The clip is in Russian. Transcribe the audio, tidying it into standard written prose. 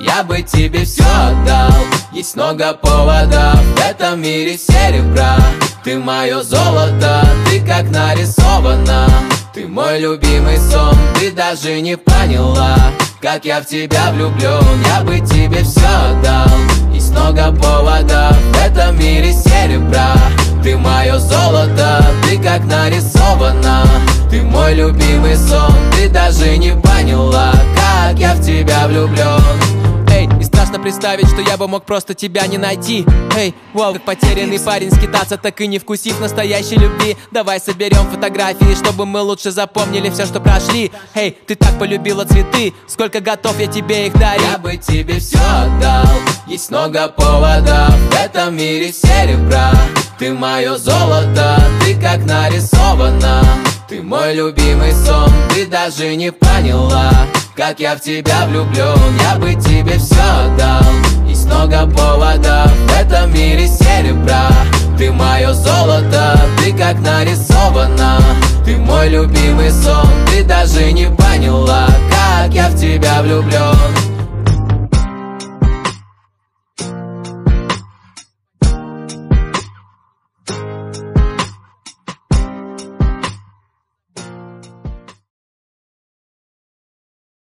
я бы тебе все отдал. Есть много поводов в этом мире серебра. Ты мое золото, ты как нарисована. Ты мой любимый сон, ты даже не поняла, как я в тебя влюблен, я бы тебе все отдал. Есть много поводов в этом мире серебра. Ты мое золото, ты как нарисована. Ты мой любимый сон, ты даже не поняла, как я в тебя влюблен. Эй, и страшно представить, что я бы мог просто тебя не найти. Эй, вау, как потерянный парень скитаться, так и не вкусив настоящей любви. Давай соберем фотографии, чтобы мы лучше запомнили все, что прошли. Эй, ты так полюбила цветы, сколько готов я тебе их дарить. Я бы тебе все отдал. Есть много поводов в этом мире серебра. Ты мое золото, ты как нарисована. Ты мой любимый сон, ты даже не поняла, как я в тебя влюблен, я бы тебе все отдал. Есть много поводов в этом мире серебра. Ты мое золото, ты как нарисована. Ты мой любимый сон, ты даже не поняла,